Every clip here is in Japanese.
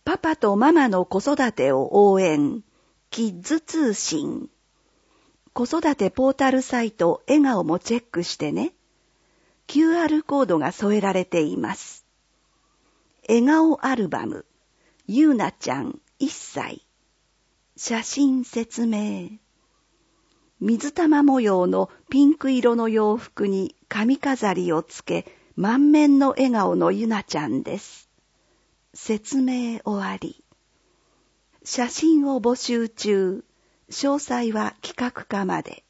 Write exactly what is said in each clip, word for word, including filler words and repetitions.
パパとママの子育てを応援、キッズ通信。子育てポータルサイト笑顔もチェックしてね。キューアール コードが添えられています。笑顔アルバム、ゆうなちゃんいっさい。写真説明。水玉模様のピンク色の洋服に髪飾りをつけ、満面の笑顔のゆなちゃんです。説明終わり。写真を募集中。詳細は企画課まで。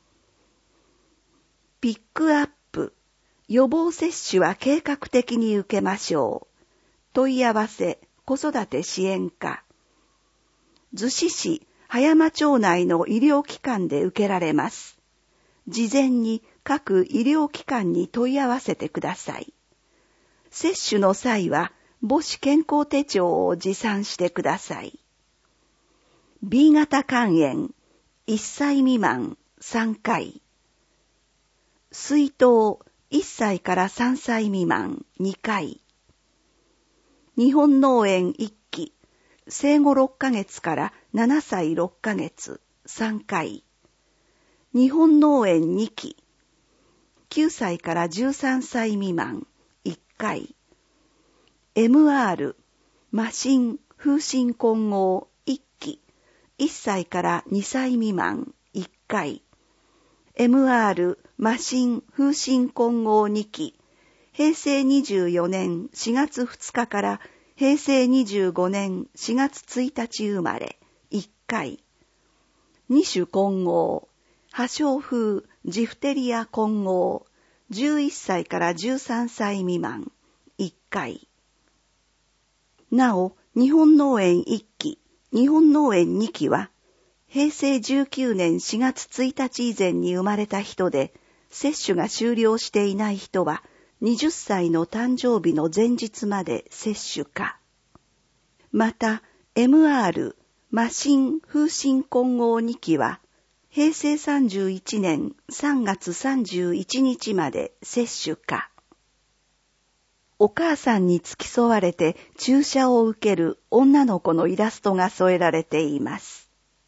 ピックアップ。予防接種は計画的に受けましょう。問い合わせ、子育て支援課。逗子市葉山町内の医療機関で受けられます。事前に各医療機関に問い合わせてください。接種の際は母子健康手帳を持参してください。ビー 型肝炎、いっさい未満さんかい。水痘、いっさいからさんさい未満にかい。日本脳炎いっき、生後ろっかげつからななさいろっかげつさんかい。日本脳炎にき、きゅうさいからじゅうさんさい未満いっかい。エムアール、麻疹、風疹混合いっき、いっさいからにさい未満いっかい。エムアール、麻疹、風疹混合にき、へいせいにじゅうよねんしがつふつかからへいせいにじゅうごねんしがつついたち生まれいっかい。に種混合、破傷風、ジフテリア混合、じゅういっさいからじゅうさんさい未満いっかい。なお、日本脳炎いっき、日本脳炎にきは、へいせいじゅうきゅうねんしがつついたち以前に生まれた人で、接種が終了していない人は、はたちの誕生日の前日まで接種か。また、エムアール、麻疹、風疹混合にきは、へいせいさんじゅういちねんさんがつさんじゅういちにちまで接種か。お母さんに付き添われて注射を受ける女の子のイラストが添えられています。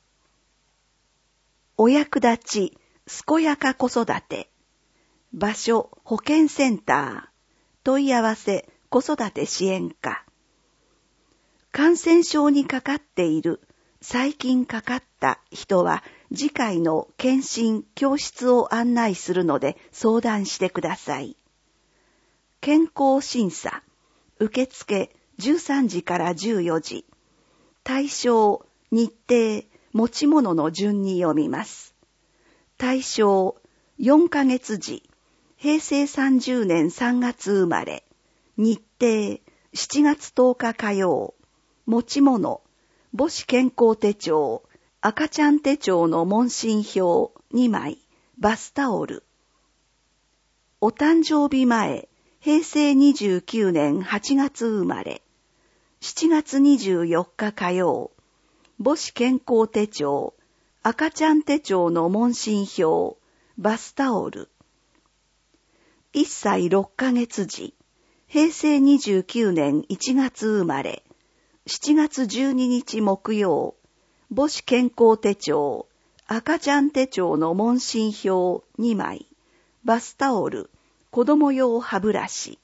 お役立ち、健やか子育て。場所、保健センター。問い合わせ、子育て支援課。感染症にかかっている、最近かかった人は、次回の検診、教室を案内するので相談してください。健康審査、受付じゅうさんじからじゅうよじ。対象、日程、持ち物の順に読みます。対象、よんかげつじ、へいせいさんじゅうねんさんがつ生まれ。日程、しちがつとおか火曜。持ち物、母子健康手帳、赤ちゃん手帳の問診票にまい、バスタオル。お誕生日前、へいせいにじゅうきゅうねんはちがつ生まれ。しちがつにじゅうよっか火曜。母子健康手帳、赤ちゃん手帳の問診票、バスタオル。いっさいろっかげつ時、へいせいにじゅうきゅうねんいちがつ生まれ。しちがつじゅうににち木曜。母子健康手帳、赤ちゃん手帳の問診票にまい、バスタオル、子供用歯ブラシ。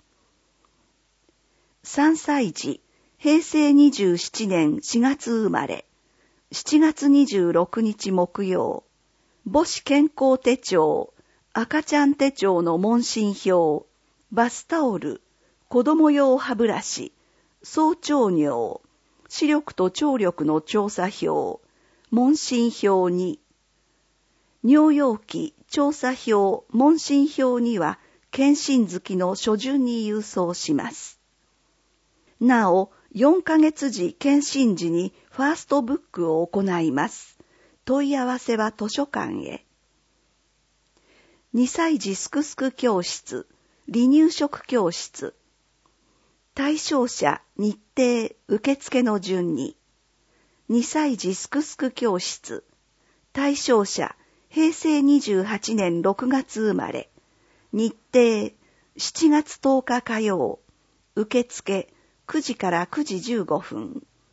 さんさい児、へいせいにじゅうななねんしがつ生まれ。しちがつにじゅうろくにち木曜。母子健康手帳、赤ちゃん手帳の問診票、バスタオル、子供用歯ブラシ、総腸尿、視力と聴力の調査票、問診票に、尿容器、調査票、問診票には、検診月の初旬に郵送します。なお、よんかげつ時検診時にファーストブックを行います。問い合わせは図書館へ。にさい児すくすく教室、離乳食教室。対象者、日程、受付の順に。にさい児すくすく教室。対象者、へいせいにじゅうはちねんろくがつ生まれ。日程、しちがつとおか火曜。受付、くじからくじじゅうごふん。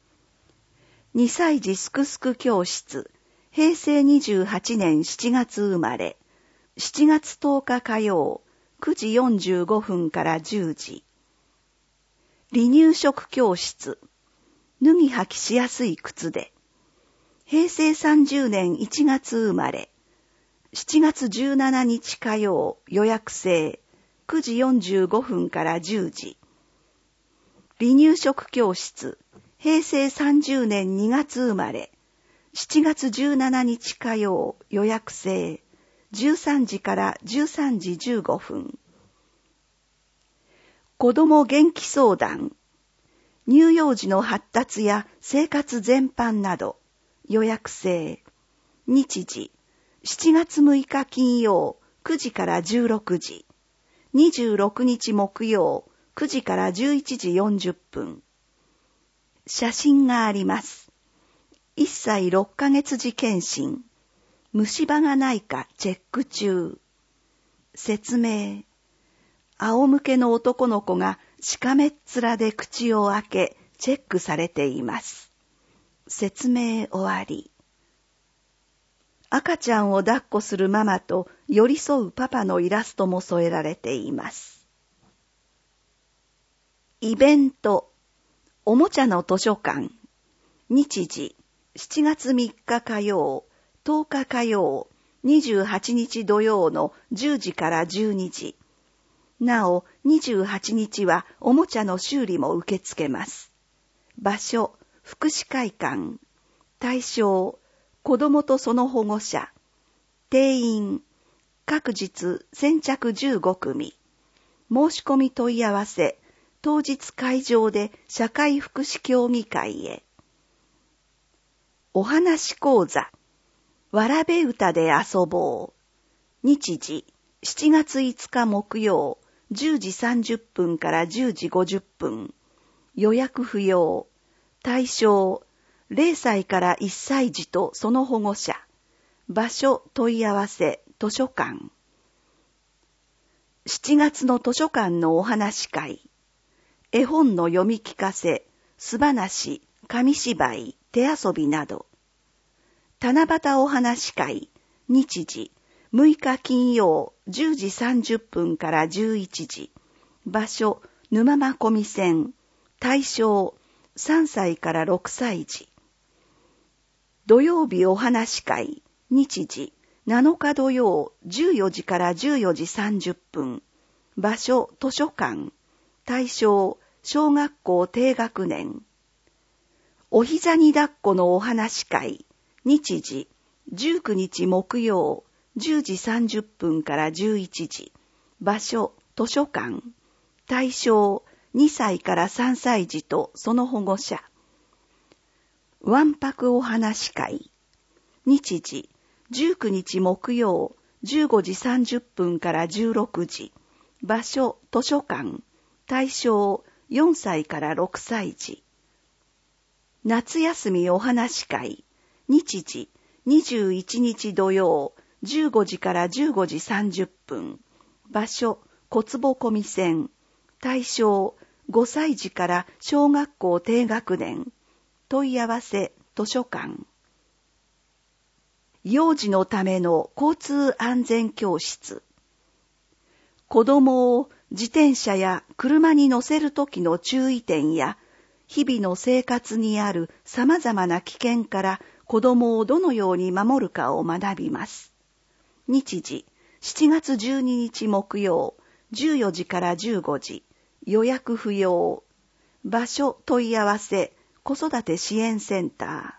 にさい児すくすく教室、へいせいにじゅうはちねんしちがつ生まれ、しちがつとおか火曜、くじよんじゅうごふんからじゅうじ。離乳食教室、脱ぎ履きしやすい靴で、へいせいさんじゅうねんいちがつ生まれ、しちがつじゅうしちにち火曜、予約制、くじよんじゅうごふんからじゅうじ。離乳食教室、へいせいさんじゅうねんにがつ生まれ、しちがつじゅうしちにち火曜、予約制、じゅうさんじからじゅうさんじじゅうごふん。子ども元気相談、乳幼児の発達や生活全般など、予約制、日時、しちがつむいか金曜、くじからじゅうろくじ、にじゅうろくにち木曜、くじからじゅういちじよんじゅっぷん。写真があります。いっさいろっかげつ児検診。虫歯がないかチェック中。説明。仰向けの男の子がしかめっ面で口を開けチェックされています。説明終わり。赤ちゃんを抱っこするママと寄り添うパパのイラストも添えられています。イベント。おもちゃの図書館。日時。しちがつみっか火曜、とおか火曜、にじゅうはちにち土曜のじゅうじからじゅうにじ。なお、にじゅうはちにちはおもちゃの修理も受け付けます。場所、福祉会館。対象、子どもとその保護者。定員、各日先着じゅうごくみ。申し込み問い合わせ、当日会場で社会福祉協議会へ。お話講座、わらべ歌で遊ぼう。日時、しちがついつか木曜、じゅうじさんじゅっぷんからじゅうじごじゅっぷん。予約不要。対象、れいさいからいっさい児とその保護者。場所問い合わせ、図書館。しちがつの図書館のお話会。絵本の読み聞かせ、素話、紙芝居、手遊びなど。七夕お話会、日時、むいか金曜、じゅうじさんじゅっぷんからじゅういちじ。場所、沼間込み線。対象、さんさいからろくさい児。土曜日お話会、日時、なのか土曜、じゅうよじからじゅうよじさんじゅっぷん。場所、図書館。対象、小学校低学年。お膝に抱っこのお話会、日時、じゅうくにち木曜、じゅうじさんじゅっぷんからじゅういちじ。場所、図書館。対象、にさいからさんさい児とその保護者。わんぱくお話会。日時、じゅうくにち木曜、じゅうごじさんじゅっぷんからじゅうろくじ。場所、図書館。対象、よんさいからろくさい児。夏休みお話会。日時、にじゅういちにち土曜、じゅうごじからじゅうごじさんじゅっぷん。場所、小坪込み線。対象、ごさい児から小学校低学年。問い合わせ、図書館。幼児のための交通安全教室。子供を自転車や車に乗せるときの注意点や、日々の生活にある様々な危険から子供をどのように守るかを学びます。日時、しちがつじゅうににち木曜、じゅうよじからじゅうごじ。予約不要。場所問い合わせ、子育て支援センター。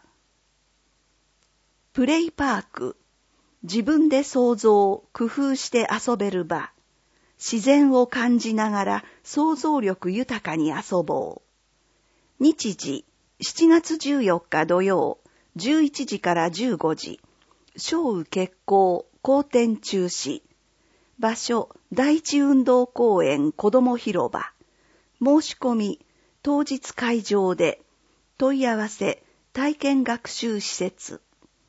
プレイパーク。自分で想像、工夫して遊べる場。自然を感じながら想像力豊かに遊ぼう。日時、しちがつじゅうよっか土曜、じゅういちじからじゅうごじ。小雨決行、好天中止。場所、第一運動公園子ども広場。申し込み、当日会場で。問い合わせ、体験学習施設。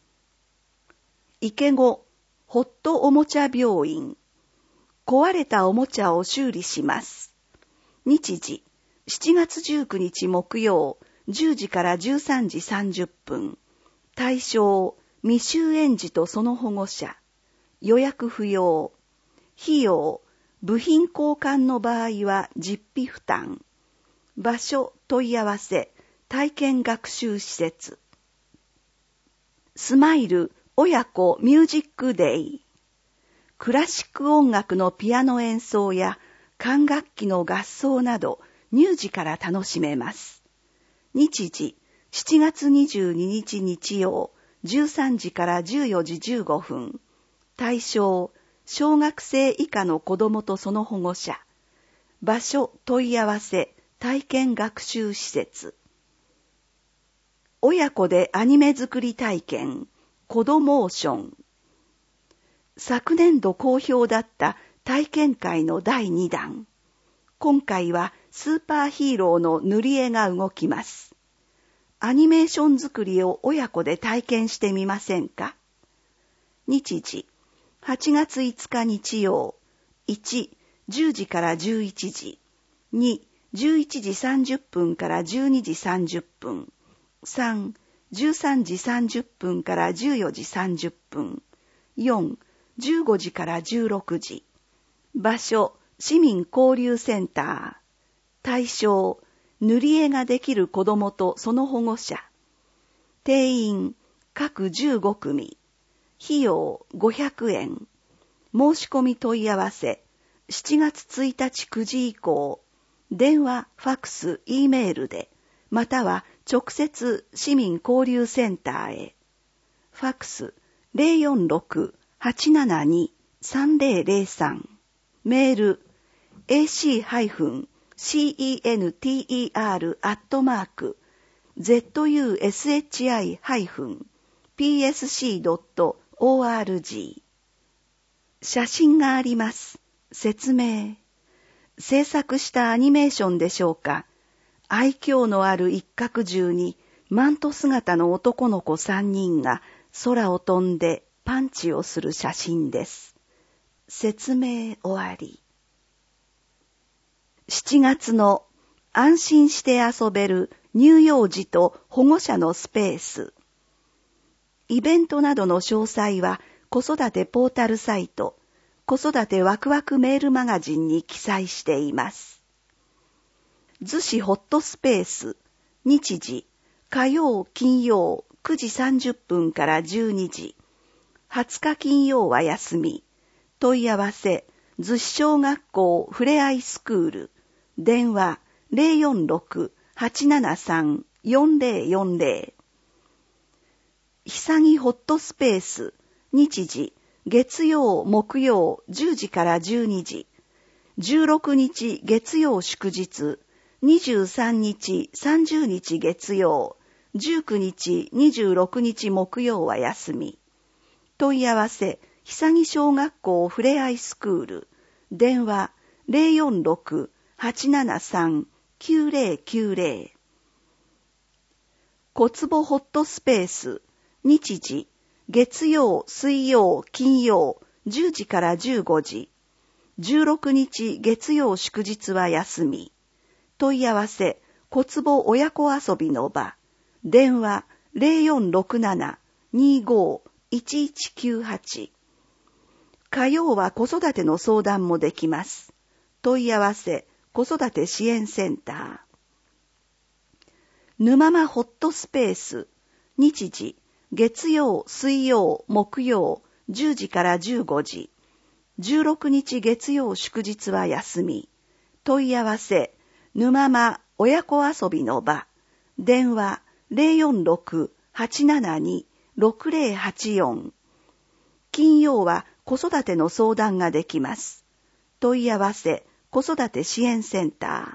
池子、ホットおもちゃ病院。壊れたおもちゃを修理します。日時、しちがつじゅうくにち木曜、 じゅうじからじゅうさんじさんじゅっぷん。対象、未就園児とその保護者。予約不要。費用、部品交換の場合は実費負担。場所、問い合わせ、体験学習施設。スマイル親子ミュージックデイ。クラシック音楽のピアノ演奏や管楽器の合奏など乳児から楽しめます。日時、しちがつにじゅうににち日曜、じゅうさんじからじゅうよじじゅうごふん。対象、小学生以下の子どもとその保護者。場所、問い合わせ、体験学習施設。親子でアニメ作り体験、コドモーション。昨年度好評だった体験会のだいにだん。今回はスーパーヒーローの塗り絵が動きます。アニメーション作りを親子で体験してみませんか？日時、はちがついつか日曜。いち、じゅうじからじゅういちじ。に、じゅういちじさんじゅっぷんからじゅうにじさんじゅっぷん。さん、じゅうさんじさんじゅっぷんからじゅうよじさんじゅっぷん。よん、じゅうごじからじゅうろくじ。場所、市民交流センター。対象、塗り絵ができる子どもとその保護者。定員、各じゅうごくみ。費用、ごひゃくえん。申し込み問い合わせ、しちがつついたちくじ以降、電話、ファクス、Eメールで、または直接市民交流センターへ。ファクス ゼロよんろく はちななに さんぜろぜろさん。メール エーシー ハイフン シーイーエヌティーイーアール アットマーク ゼットユーエスエイチアイ ハイフン ピーエスシー ドット オーアールジー。写真があります。説明。制作したアニメーションでしょうか。愛嬌のある一角中にマント姿の男の子三人が空を飛んでパンチをする写真です。説明終わり。しちがつの安心して遊べる乳幼児と保護者のスペース。イベントなどの詳細は子育てポータルサイト、子育てワクワクメールマガジンに記載しています。逗子ホットスペース、日時、火曜、金曜、くじさんじゅっぷんからじゅうにじ。はつか金曜は休み。問い合わせ、逗子小学校ふれあいスクール。電話、ゼロよんろく はちななさん よんぜろよんぜろ。ひさぎホットスペース、日時、月曜、木曜、じゅうじからじゅうにじ。じゅうろくにち月曜祝日、にじゅうさんにち、さんじゅうにち月曜、じゅうくにち、にじゅうろくにち木曜は休み。問い合わせ、ひさぎ小学校ふれあいスクール。電話、ゼロよんろく はちななさん きゅうぜろきゅうぜろ。小坪ホットスペース、日時、月曜、水曜、金曜、じゅうじからじゅうごじ。じゅうろくにち月曜祝日は休み。問い合わせ、小坪親子遊びの場。電話、ゼロよんろくなな にご いちいちきゅうはち。火曜は子育ての相談もできます。問い合わせ、子育て支援センター。沼間ホットスペース、日時、月曜、水曜、木曜、じゅうじからじゅうごじ。じゅうろくにち月曜祝日は休み。問い合わせ、沼間親子遊びの場。電話、ゼロよんろく はちななに ろくぜろはちよん。金曜は子育ての相談ができます。問い合わせ、子育て支援センター。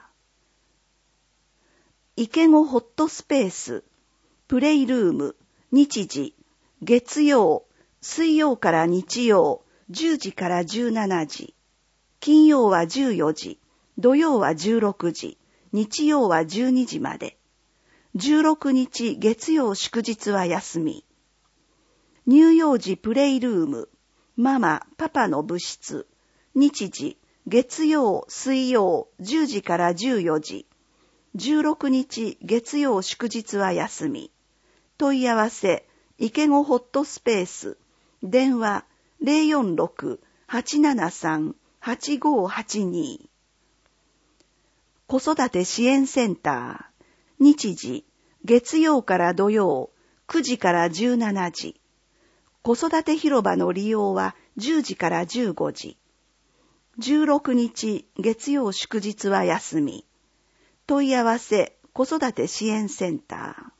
池子ホットスペース、プレイルーム、日時、月曜、水曜から日曜、じゅうじからじゅうしちじ。金曜はじゅうよじ、土曜はじゅうろくじ、日曜はじゅうにじまで。じゅうろくにち月曜祝日は休み。乳幼児プレイルーム、ママ、パパの部室、日時、月曜、水曜、じゅうじからじゅうよじ。 じゅうろくにち月曜祝日は休み。問い合わせ、池子ホットスペース。電話 ゼロよんろく はちななさん はちごはちに。子育て支援センター。日時、月曜から土曜、くじからじゅうしちじ。子育て広場の利用はじゅうじからじゅうごじ。じゅうろくにち月曜祝日は休み。問い合わせ、子育て支援センター。